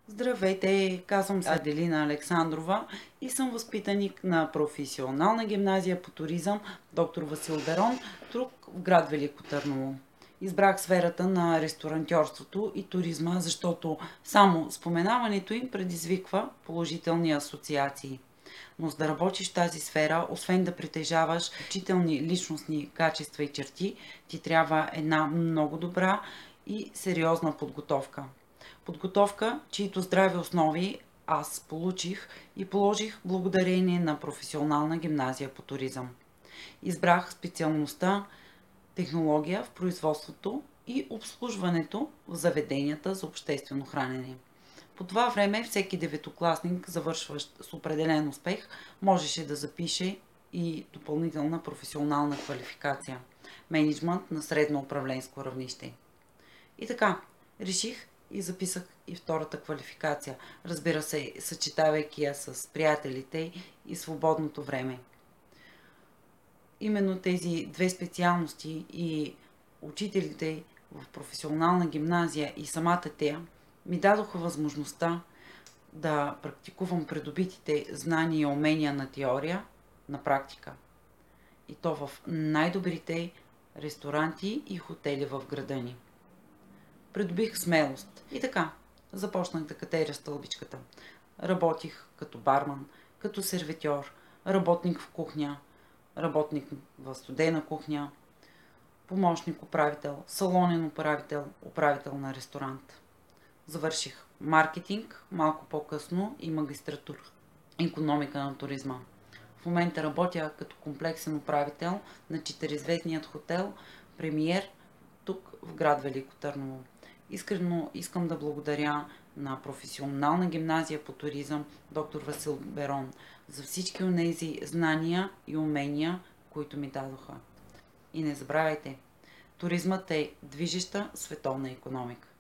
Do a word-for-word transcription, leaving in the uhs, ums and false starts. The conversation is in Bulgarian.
Здравейте, казвам се Аделина Александрова и съм възпитаник на професионална гимназия по туризъм доктор Васил Берон, тук в град Велико Търново. Избрах сферата на ресторантьорството и туризма, защото само споменаването им предизвиква положителни асоциации. Но за да работиш в тази сфера, освен да притежаваш учителни личностни качества и черти, ти трябва една много добра и сериозна подготовка. Подготовка, чието здрави основи аз получих и положих благодарение на професионална гимназия по туризъм. Избрах специалността технология в производството и обслужването в заведенията за обществено хранене. По това време всеки деветокласник, завършващ с определен успех, можеше да запише и допълнителна професионална квалификация – мениджмънт на средно управленско равнище. И така, реших и записах и втората квалификация, разбира се, съчетавайки я с приятелите и свободното време. Именно тези две специалности и учителите в професионална гимназия и самата тея ми дадоха възможността да практикувам придобитите знания и умения на теория на практика. И то в най-добрите ресторанти и хотели в града ни. Придобих смелост. И така, започнах да катеря стълбичката. Работих като барман, като сервитьор, работник в кухня, работник в студена кухня, помощник управител, салонен управител, управител на ресторант. Завърших маркетинг малко по-късно и магистратура икономика на туризма. В момента работя като комплексен управител на четиризвездният хотел Премиер тук в град Велико Търново. Искрено искам да благодаря на професионална гимназия по туризъм доктор Васил Берон за всички онези знания и умения, които ми дадоха. И не забравяйте, туризмът е движеща световна икономика.